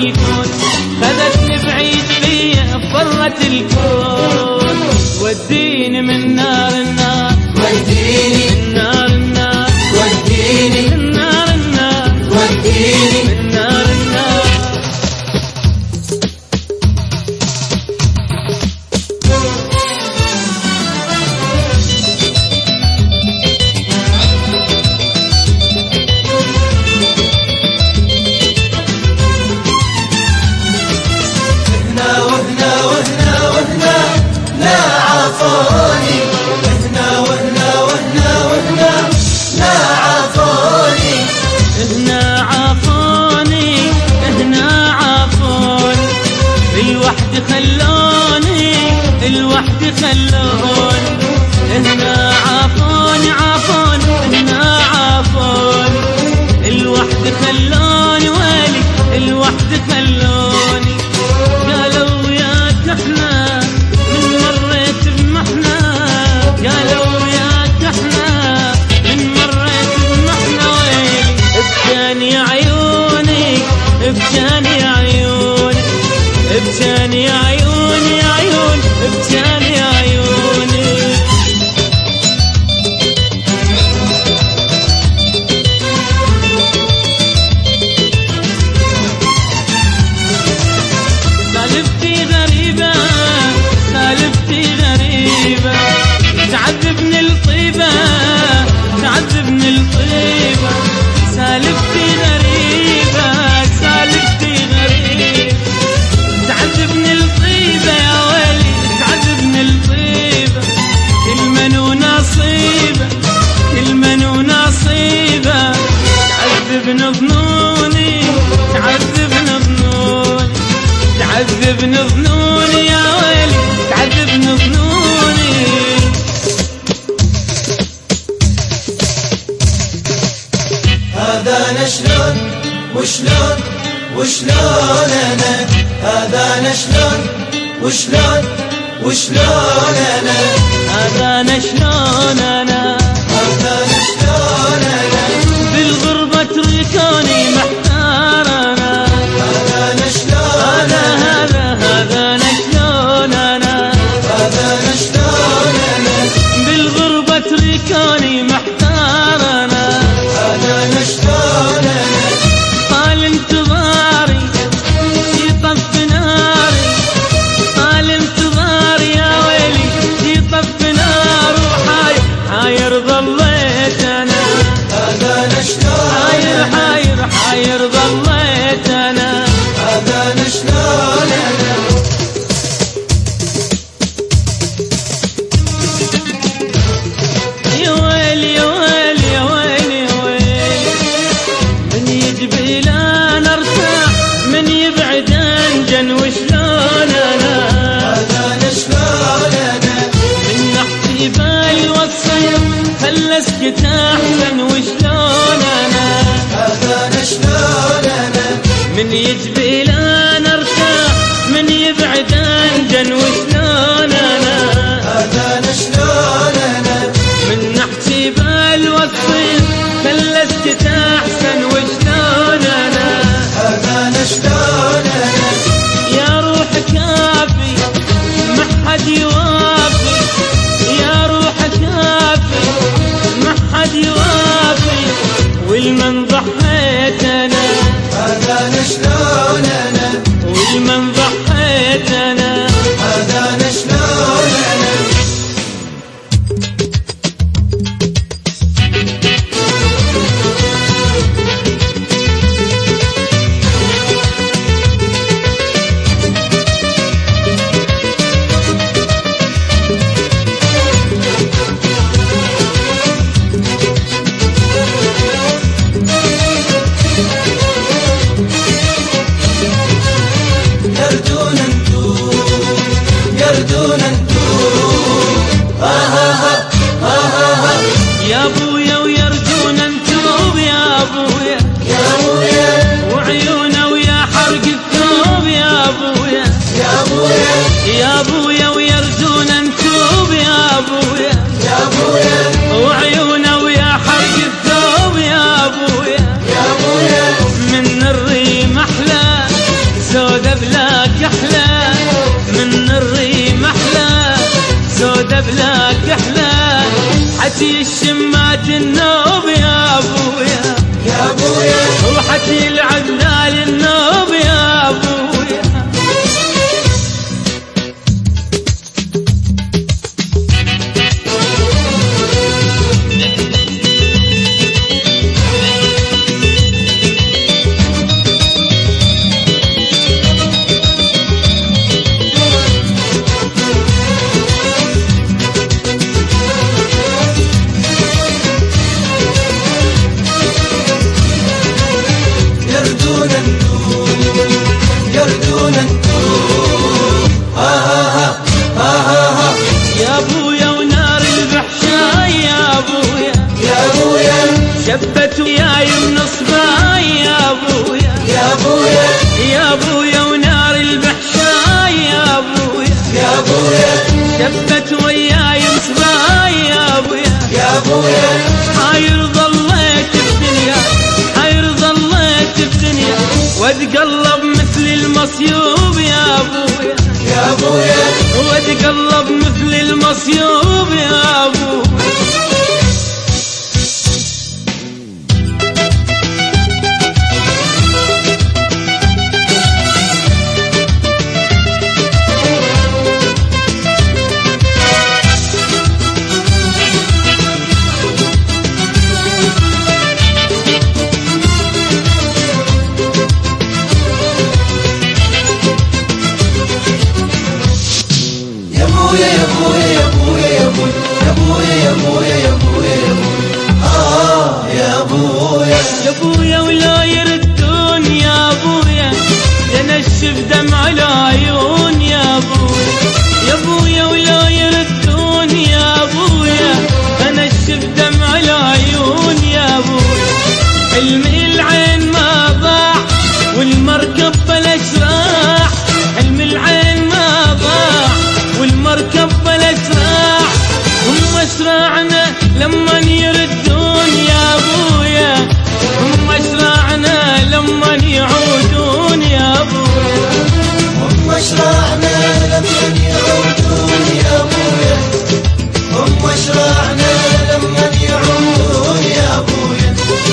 الكون، خذتني بعيد بيا فرت الكون. وديني من نار النار، وديني من نار النار، وديني من نار النار، وديني من نار النار. هنا وهنا وهنا وهنا لا عافوني، هنا وهنا وهنا وهنا لا عافوني، هنا عافوني، هنا عافوني، الوحد خلوني، الوحد خلوني. هنا عافوني عافوني، هنا عافوني، الوحد خلوني ويلي، الوحد خلوني. قالوا وياك احنا من مريت بمحنة، قالوا وياك احنا من مريت بمحنة ويلي. ابكاني يا عيوني، ابكاني يا عيوني، ابكاني يا عيوني يا عيون، ابكاني يا عيوني. سالفتي غريبة، سالفتي غريبة، تعذبني الطيبة، تعذبني الطيبة. سالفتي غريبة، سالفتي غريبة، تعذبني الطيبة يا ويلي، تعذبني الطيبة. كل من نصيبة، كل من نصيبة، تعذبني ظنوني، تعذبني ظنوني، تعذبني ظنوني يا ويلي، تعذبني ظنوني. هذا أنا شلون وشلون وشلون أنا، هذا أنا شلون وشلون وشلون أنا، هذا أنا شلون أنا، هذا أنا شلون أنا، بالغربة تركوني محتار أنا. هذا أنا شلون أنا، هذا أنا شلون أنا، هذا أنا شلون أنا، بالغربة تركوني محتار أنا. هذا أنا شلون أنا، طال انتظاري يطف ناري، طال انتظاري يا ويلي يطف نار. وحاير حاير ظليت أنا، هذا أنا شلون حاير أنا، حاير حاير ظليت أنا. هذا أنا شلون أنا. يا ويلي يا ويلي يا ويلي يا ويلي، من يجبي لا نرتاح، من يبعد انجن وشلون انا. هذا أنا شلون أنا، من نحكي بالوصية خلى اسكت احسن وشلون انا. هذا أنا شلون أنا، من يجبي لا نرتاح، من يبعد انجن وشلون انا. هذا أنا شلون أنا، من نحكي بالوصية خلى اسكت احسن وشلون انا. هذا أنا شلون أنا، يا روح كافي ما حد يوافي، يا روح كافي ما حد يوافي، والمن ضحيت انا. هذا أنا شلون أنا، والمن ضحيت انا. هذا أنا شلون أنا. ناسي الشمات النوب يا ابويا يا ابويا روحت العذال النوب يا ابويا شبت وياي ونصباي يا ابويا يا ابويا يا ابويا ونار البحشاي يا ابويا يا ابويا شبت وياي ونصباي يا ابويا يا ابويا حاير ظليت الدنيا حاير ظليت الدنيا واتقلب مثل المصيوب يا ابويا يا ابويا واتقلب مثل المصيوب يا ابويا يا ابويا ولا يردون يا ابويا لنشف دمع العيون يا ابويا يا ابويا ولا يردون يا ابويا لنشف دمع العيون يا ابويا حلمي العين ما ضاع والمركب بلش راح حلم العين ما ضاع والمركب بلش راح هم اسرعنا لما يردون يا ابويا هم اشرعنا لما يعودون يا ابويا هم اشرعنا لما يعودون يا ابويا هم اشرعنا لما يعودون يا ابويا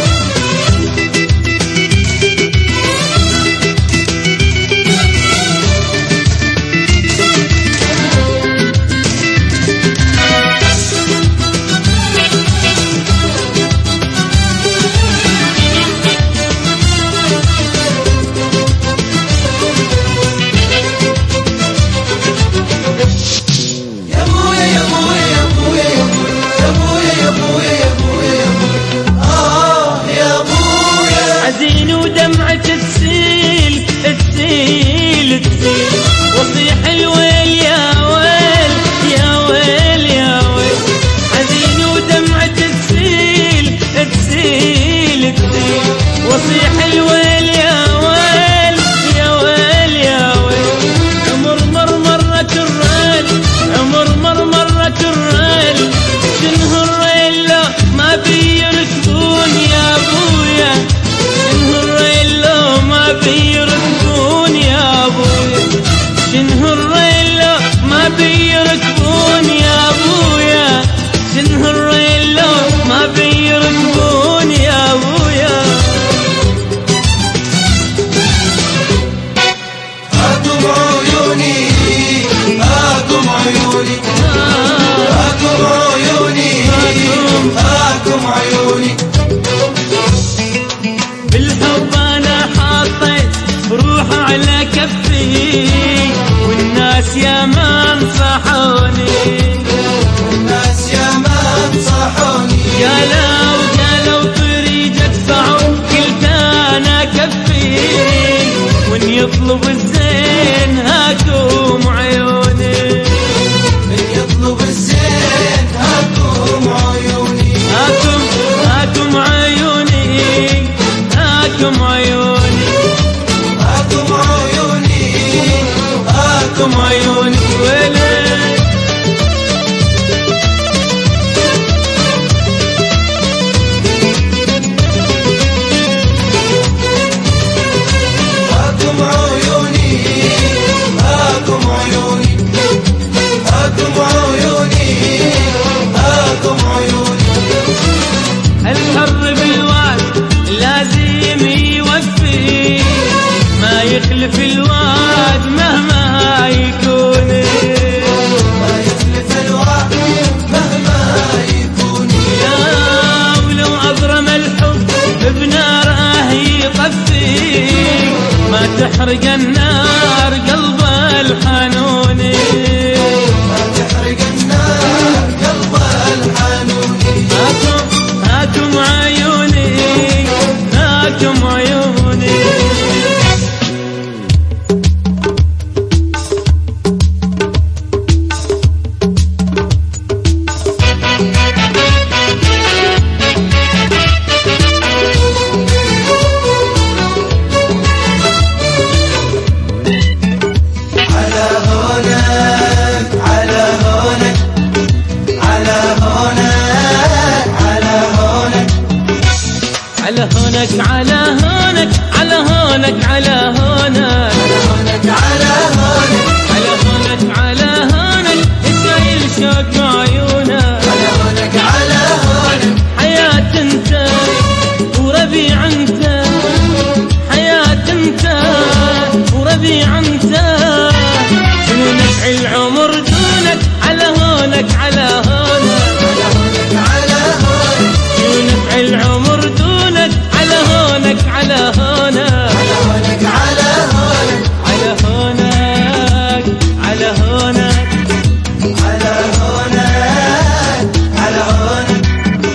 وصيح الويل يا ويل يا ويل يا ويل حزين ودمعة تسيل تسيل تسيل وصيح الويل يا ويل يا ويل يا ويل عمر مرت الريل عمر مرت الريل شنه الريل لو ما بيركبون يا ابويا شنه الريل لو ما بيركبون يا ابويا شنه الريل ما بيركبون يا ابويا شنه الريل ما بيركبون يا ابويا هاكم عيوني هاكم عيوني هاكم عيوني هاكم عيوني بالحب انا حاطيت روحي على كفي والناس يا ما نصحوني الناس يا ما نصحوني قالوا طريق ادفعوا قلت انا كفي وان يطلب الزين هاكم عيوني من يطلب الزين هاكم عيوني هاكم عيوني هاكم عيوني هاكم عيوني هاكم عيوني ويلي هاكم عيوني هاكم عيوني هاكم عيوني هاكم عيوني تحرق النار قلب الحنوني، لا تحرق النار قلب الحنوني. هاكم عيوني، هاكم عيوني. على هونك على هونك على هونك على هونك على هونك على هونك على هونك شايل شوق عيونك. على هونك على هونك حياة انت وربيع انت، حياة انت وربيع انت، شنو نفع العمر دونك. على هونك على هونك على هونك شنو نفع العمر دونك. على هونك على هونك على هونك على هونك على هونك على هونك على هونك على هونك.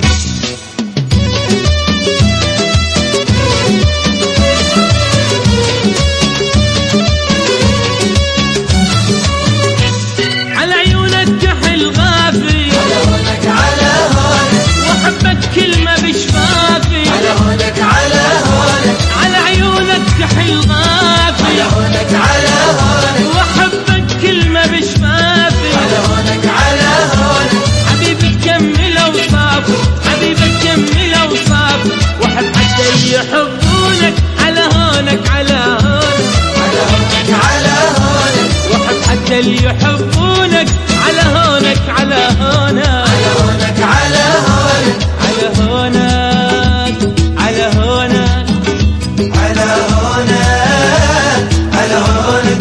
على عيونك كحل غافي، على هونك على هونك وحبك كلمة بشفافي. على هونك على هونك على عيونك كحل غافي، على هونك على هونك وحبك كلمة بشفافي. على هونك على هونك حبيبك كمل اوصافك، حبيبك كمل اوصافك، وحب حتى اللي يحبونك. على هونك على هونك على هونك على هونك وحب حتى اللي يحبونك. على هونك على هونك على هونك على هونك على هونك على هونك على هونك على هونك.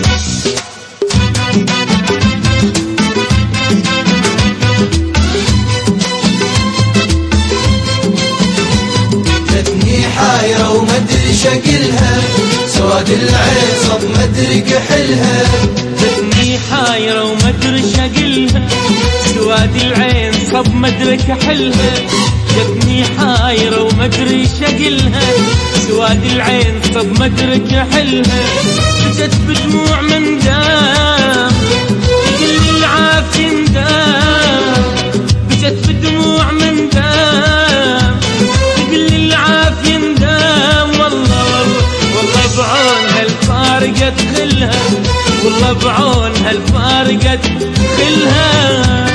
جتني حايرة ومدري شكلها، سواد العين صب مدري كحلها. جتني حايرة ومدري شقلها، سواد العين صب مدري كحلها. جتني حايرة ومدري شقلها، سواد العين صب مدري كحلها. بجت بدموع من دام يقل العافية ندام، بجت بدموع من دام يقل العافية ندام. والله والله بعونها الفارقة تخلها، والله بعونها الفارقة تخلها.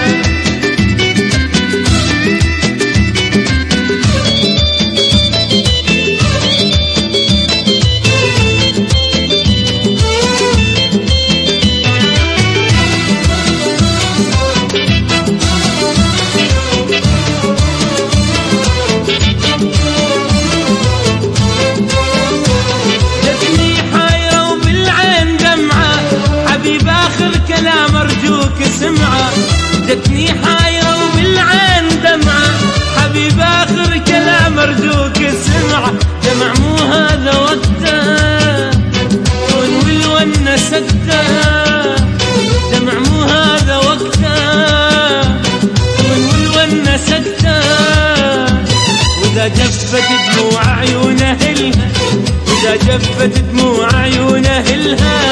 جتني حايرة وبالعين دمعة، حبيب آخر كلام أرجوك اسمعه. جتني حايرة وبالعين دمعة، حبيب آخر كلام أرجوك اسمعه. دمع مو هذا وقته والونة سكته، دمع مو هذا وقته والونة سكته. وإذا جفت دموع عيونه هلها، إذا جفت دموع عيونه هلها.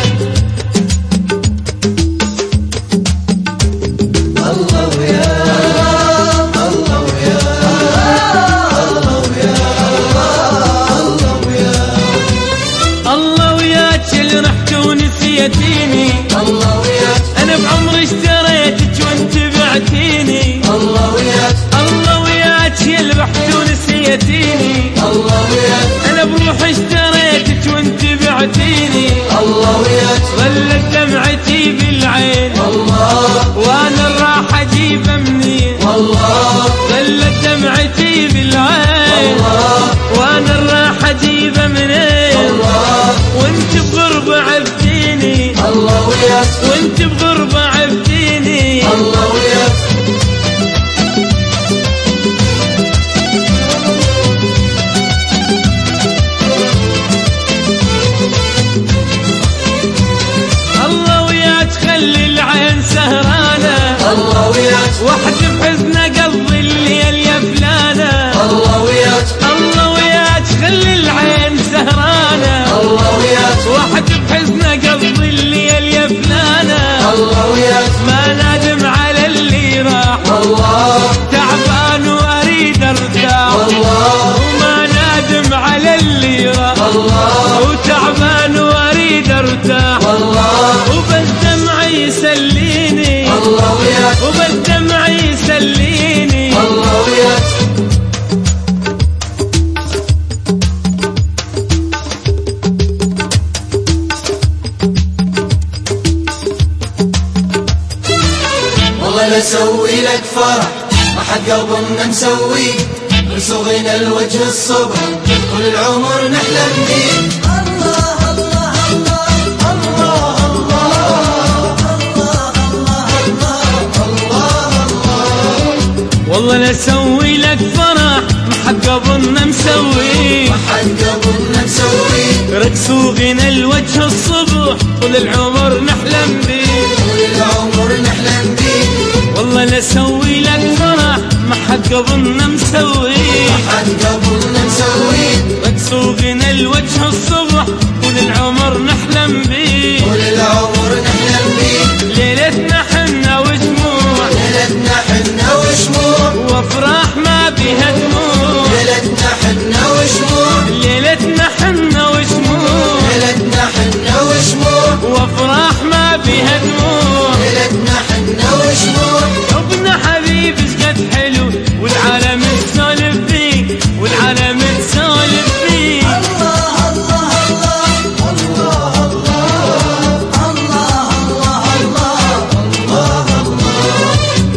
الله ويا الله ويا الله ويا الله ويا الله وياك اللي رحت ونسيتيني، الله وياك أنا بعمري اشتريتك وانت بعتيني. الله وياك الله وياك اللي رحت ونسيتيني، الله وياك أنا بروحي اشتريتك وانت بعتيني. الله وياك ظلت دمعتي بالعين، الله وأنا الراح أجيبها منين. والله ظلت دمعتي بالعين، الله وأنا الراح أجيبها منين. الله وانت بغربة عبتيني، الله وياك وانت بغربة عبتيني. الله وياك وحد بحزنه قضي الليل يا فلانه. الله وياك الله وياك خلي العين سهرانه. الله وياك وحد بحزنه قضي الليل يا فلانه. الله وياك ما نادم على اللي راح والله تعبان واريد ارتاح. والله وما نادم على اللي راح والله وتعبان واريد ارتاح. والله وبالدمع يسليني الله وياك وبالدمع يسليني. الله وياك والله لا اسوي لك فرح ما حد قلبنا مسوي من صغينا الوجه الصبح كل العمر نحلم بيه. الله الله الله الله والله لا اسوي لك فرح ما حد قبلنا مسوي. ما حد قبلنا مسوي رقص وغنى الوجه الصبح طول العمر نحلم بيه. طول العمر نحلم بيه. والله لا اسوي لك فرح ما حد قبلنا مسوي. ما حد قبلنا مسوي رقص وغنى الوجه الصبح طول العمر نحلم بيه. طول العمر نحلم بيه. ليلتنا حنا وشموع ليلتنا حنا وشموع وافراح ما بيها دموع. ليلتنا حنا وشموع ليلتنا حنا وشموع ليلتنا حنا وشموع وافراح ما بيها دموع. ليلتنا حنا وشموع حبنا حبيب شقد حلو والعالم تسولف فيه والعالم تسولف فيه. الله الله الله الله الله الله الله الله.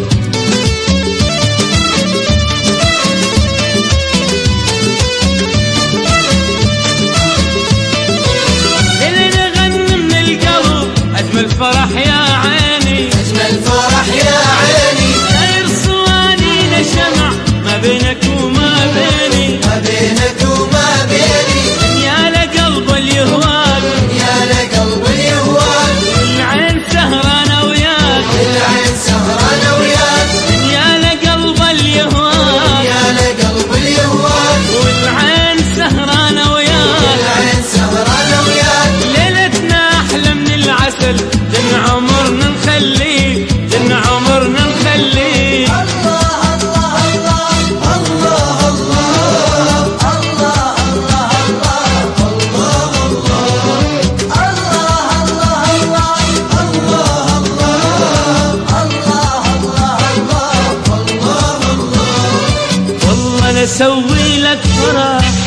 اللي نغني من القلب اجمل فرح يا عيني. أجمل فرح يا عيني غير صوانينا شمع ما بينك وما بيني. ما بينك وما بيني. يا لقلب اليهواك يا لقلب اليهواك العين سهرانه وياك. العين سهرانة وياك. يا لقلب اليهواك يا لقلب اليهواك والعين سهرانه وياك. العين سهرانة وياك. ليلتنا احلى من العسل جن عمرنا نخليه جن عمرنا نخليه. الله الله الله الله الله والله لا اسوي لك فرح